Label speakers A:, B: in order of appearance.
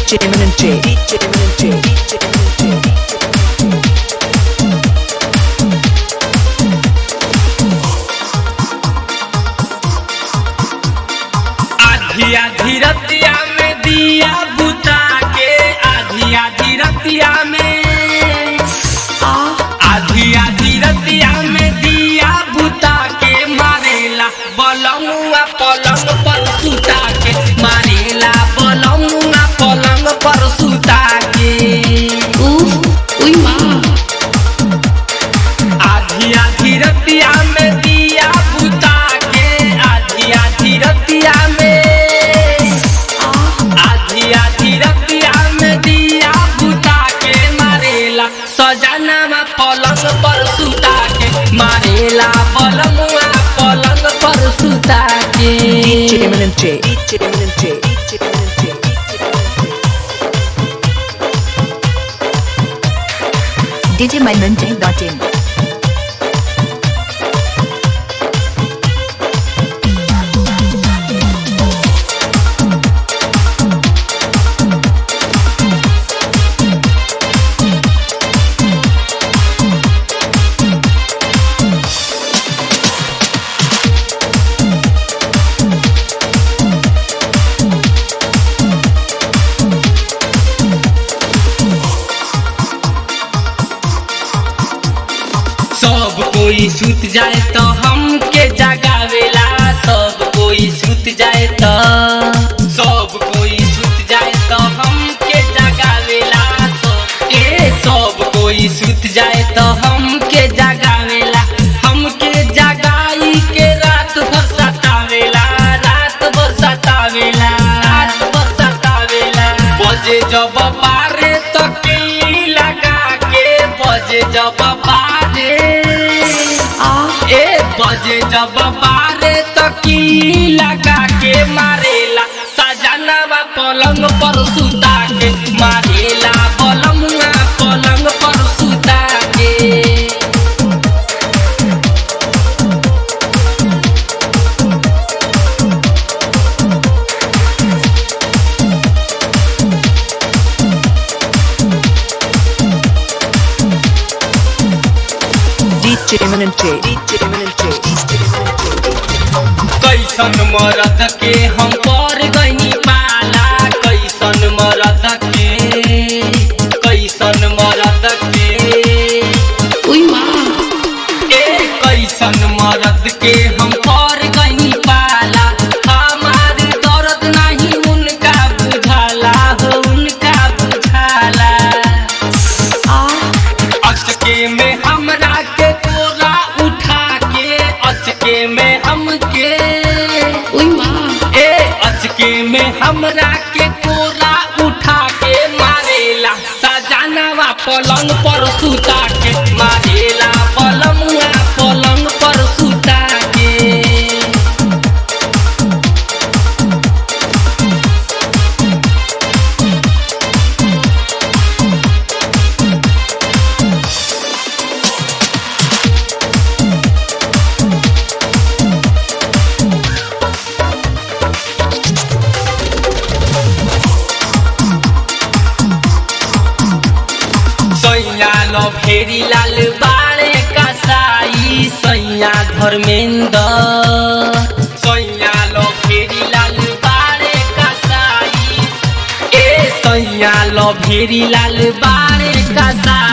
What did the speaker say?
A: DJ Eminem J, DJ Eminem J, DJ Eminem J.
B: आधी आधी रतिया में दिया बुता के, आधी आधी रतिया में, आधी आधी रतिया में दिया बुता के मारेला बलमुआ पलंग पर सुता के, मारेला बलमुआ पलंग पर सुता के।
C: उई माँ।
B: आधी आधी रतिया में दिया बुता के, आधी आधी रतिया में, आधी आधी रतिया में दिया बुता के मारेला सजनवा पलंग पर सुता के, मारेला बलमुआ पलंग पर सुता के।
A: DJ Eminem J, DJ Eminem J, DJ Eminem J.
D: DJMyMinJ.in.
B: सब कोई सुत जाए तो हमके जगावेला, सब कोई सुत जाए तो, सब कोई सुत जाए तो हमके जगावेला, सब कोई सुत जाए तो हमके जगावेला, हमके जगाई के रात भर सतावेला, रात भर सतावेला, रात भर सतावेला। बजे जब बारे तो किल्ली लगा के, बजे जब बारे, बजे जब बारे तो की लगा के मारेला सजनवा पलंग पर सुता के, मारेला बलमुआ पलंग पर सुता के।
A: DJ Eminem J, DJ Eminem J, DJ Eminem J.
B: कैसन मरद के हम पर गईनी पाला, कैसन मरद के, कैसन मरद के,
C: उई माँ।
B: कैसन मरद के हम पर गईनी पाला, हमार दर्द नहीं उनका बुझाला हो, उनका बुझाला। अचके में हमरा के कोरा उठा के, अचके में हमके,
C: उई माँ।
B: अचके में हमरा के कोरा उठा के मारेला सजनवा पलंग पर सुता के, मारेला बलमुआ पलंग पर सुता के। सैया लो फेरी लाल बाड़े कसाई, सैया धर्मेंद्र, सैया लो फेरी लाल बाड़े कसाई, सैया लो फेरी लाल बाड़े कसाई।